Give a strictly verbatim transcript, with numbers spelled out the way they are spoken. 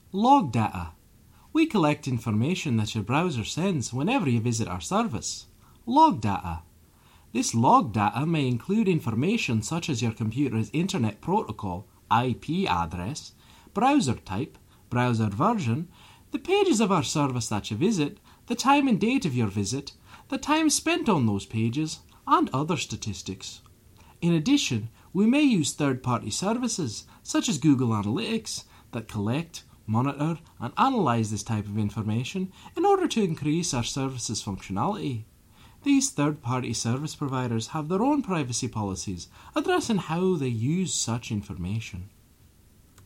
Log data. We collect information that your browser sends whenever you visit our service. Log data. This log data may include information such as your computer's Internet Protocol I P address, browser type, browser version, the pages of our service that you visit, the time and date of your visit, the time spent on those pages, and other statistics. In addition, we may use third-party services, such as Google Analytics, that collect, monitor, and analyse this type of information in order to increase our service's functionality. These third-party service providers have their own privacy policies addressing how they use such information.